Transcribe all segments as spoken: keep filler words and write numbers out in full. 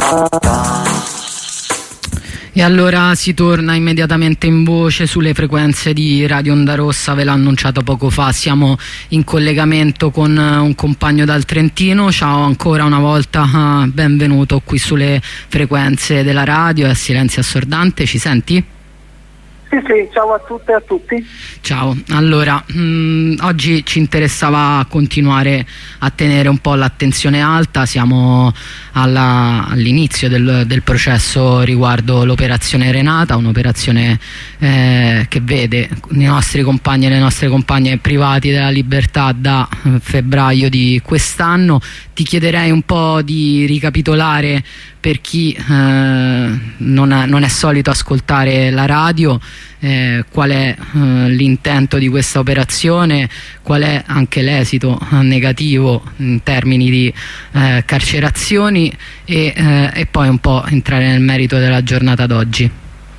E allora si torna immediatamente in voce sulle frequenze di Radio Onda Rossa, ve l'ho annunciato poco fa, siamo in collegamento con un compagno dal Trentino. Ciao ancora una volta, benvenuto qui sulle frequenze della radio e a Silenzio Assordante, ci senti? Sì, sì, ciao a tutte e a tutti. Ciao, allora mh, oggi ci interessava continuare a tenere un po' l'attenzione alta, siamo all'inizio del, del processo riguardo l'operazione Renata, un'operazione eh, che vede i nostri compagni e le nostre compagne privati della libertà da eh, febbraio di quest'anno. Ti chiederei un po' di ricapitolare per chi eh, non, è, non è solito ascoltare la radio, eh, qual è eh, l'intento di questa operazione, qual è anche l'esito eh, negativo in termini di eh, carcerazioni e, eh, e poi un po' entrare nel merito della giornata d'oggi.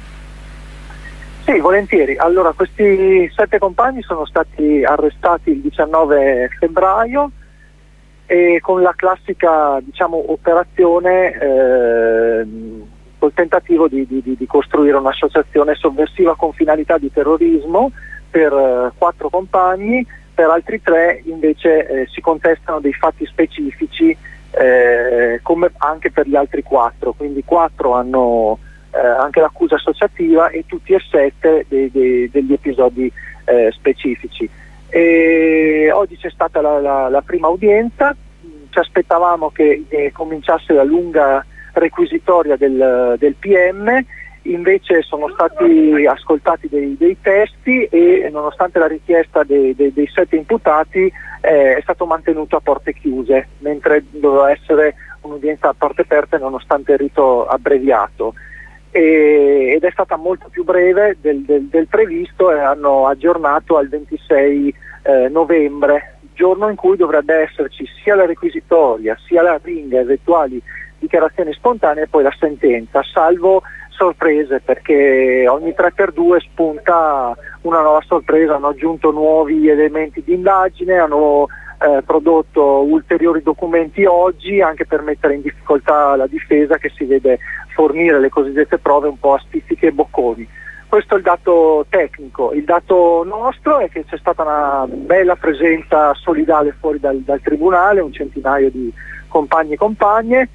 Sì, volentieri. Allora, questi sette compagni sono stati arrestati il diciannove febbraio e con la classica, diciamo, operazione eh, col tentativo di, di, di costruire un'associazione sovversiva con finalità di terrorismo per eh, quattro compagni, per altri tre invece eh, si contestano dei fatti specifici eh, come anche per gli altri quattro, quindi quattro hanno eh, anche l'accusa associativa e tutti e sette dei, dei, degli episodi eh, specifici. E oggi c'è stata la, la, la prima udienza, ci aspettavamo che eh, cominciasse la lunga requisitoria del, del P M, invece sono stati ascoltati dei, dei testi e nonostante la richiesta dei, dei, dei sette imputati eh, è stato mantenuto a porte chiuse, mentre doveva essere un'udienza a porte aperte nonostante il rito abbreviato. E, ed è stata molto più breve del, del, del previsto e hanno aggiornato al ventisei eh, novembre, giorno in cui dovrebbe esserci sia la requisitoria sia la ringa, eventuali dichiarazioni spontanee e poi la sentenza, salvo sorprese, perché ogni tre per due spunta una nuova sorpresa, hanno aggiunto nuovi elementi di indagine, hanno eh, prodotto ulteriori documenti oggi anche per mettere in difficoltà la difesa, che si vede fornire le cosiddette prove un po' a spizzichi e bocconi. Questo è il dato tecnico. Il dato nostro è che c'è stata una bella presenza solidale fuori dal, dal tribunale, un centinaio di compagni e compagne,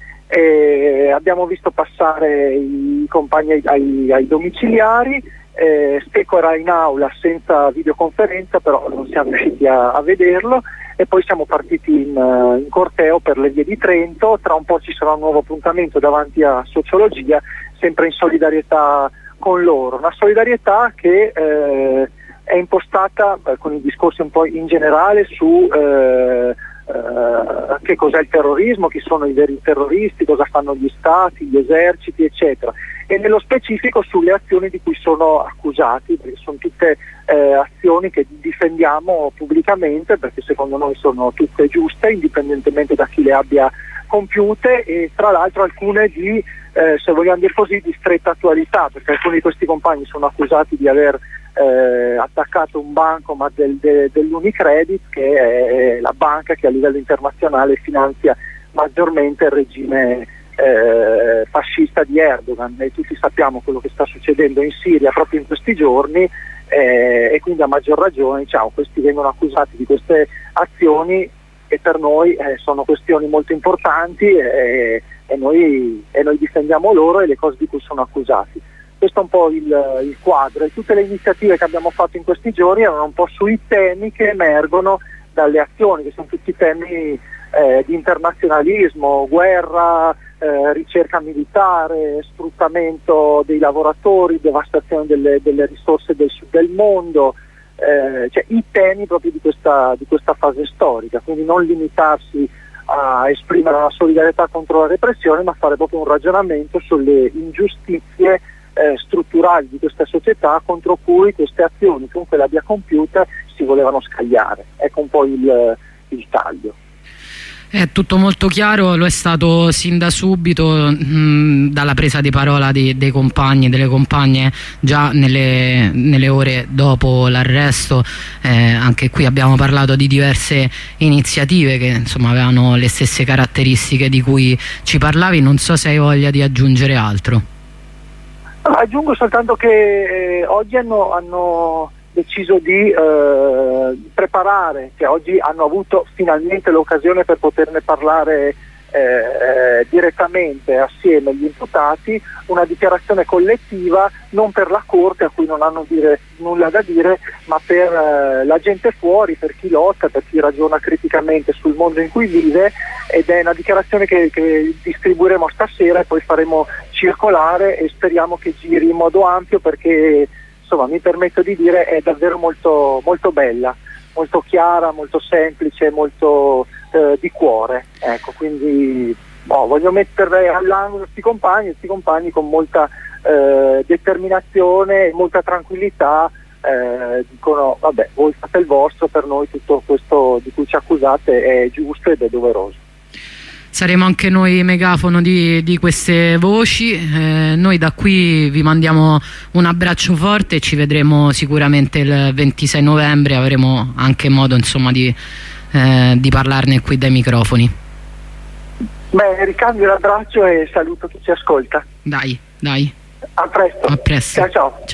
e abbiamo visto passare i compagni ai, ai, ai domiciliari. eh, Steco era in aula senza videoconferenza, però non siamo riusciti a, a vederlo, e poi siamo partiti in, in corteo per le vie di Trento. Tra un po' ci sarà un nuovo appuntamento davanti a Sociologia, sempre in solidarietà con loro, una solidarietà che eh, è impostata eh, con i discorsi un po' in generale su eh, eh, che cos'è il terrorismo, chi sono i veri terroristi, cosa fanno gli stati, gli eserciti, eccetera, e nello specifico sulle azioni di cui sono accusati, perché sono tutte eh, azioni che difendiamo pubblicamente, perché secondo noi sono tutte giuste, indipendentemente da chi le abbia compiute, e tra l'altro alcune di Eh, se vogliamo dire così, di stretta attualità, perché alcuni di questi compagni sono accusati di aver eh, attaccato un bancomat del, de, dell'Unicredit, che è la banca che a livello internazionale finanzia maggiormente il regime eh, fascista di Erdogan, e tutti sappiamo quello che sta succedendo in Siria proprio in questi giorni, eh, e quindi a maggior ragione, diciamo, questi vengono accusati di queste azioni e per noi eh, sono questioni molto importanti, e, e, noi, e noi difendiamo loro e le cose di cui sono accusati. Questo è un po' il, il quadro, e tutte le iniziative che abbiamo fatto in questi giorni erano un po' sui temi che emergono dalle azioni, che sono tutti temi eh, di internazionalismo, guerra, eh, ricerca militare, sfruttamento dei lavoratori, devastazione delle, delle risorse del sud del mondo. Eh, cioè i temi proprio di questa, di questa fase storica, quindi non limitarsi a esprimere una solidarietà contro la repressione, ma fare proprio un ragionamento sulle ingiustizie eh, strutturali di questa società contro cui queste azioni, chiunque le abbia compiute, si volevano scagliare. Ecco un po' il, il taglio. È tutto molto chiaro, lo è stato sin da subito, mh, dalla presa di parola di, dei compagni, delle compagne già nelle, nelle ore dopo l'arresto. Eh, anche qui abbiamo parlato di diverse iniziative che insomma avevano le stesse caratteristiche di cui ci parlavi. Non so se hai voglia di aggiungere altro. Aggiungo soltanto che eh, oggi hanno, hanno deciso di eh, preparare, che oggi hanno avuto finalmente l'occasione per poterne parlare eh, eh, direttamente assieme gli imputati, una dichiarazione collettiva non per la Corte, a cui non hanno dire, nulla da dire, ma per eh, la gente fuori, per chi lotta, per chi ragiona criticamente sul mondo in cui vive, ed è una dichiarazione che, che distribuiremo stasera e poi faremo circolare e speriamo che giri in modo ampio, perché insomma mi permetto di dire è davvero molto, molto bella, molto chiara, molto semplice, molto eh, di cuore, ecco, quindi boh, voglio mettere all'angolo questi compagni, questi compagni con molta eh, determinazione e molta tranquillità eh, dicono vabbè, voi fate il vostro, per noi tutto questo di cui ci accusate è giusto ed è doveroso. Saremo anche noi megafono di, di queste voci. Eh, noi da qui vi mandiamo un abbraccio forte e ci vedremo sicuramente il ventisei novembre, avremo anche modo insomma di, eh, di parlarne qui dai microfoni. Bene, ricambio l'abbraccio e saluto chi ci ascolta. Dai, dai. A presto. A presto. Ciao ciao. Ciao.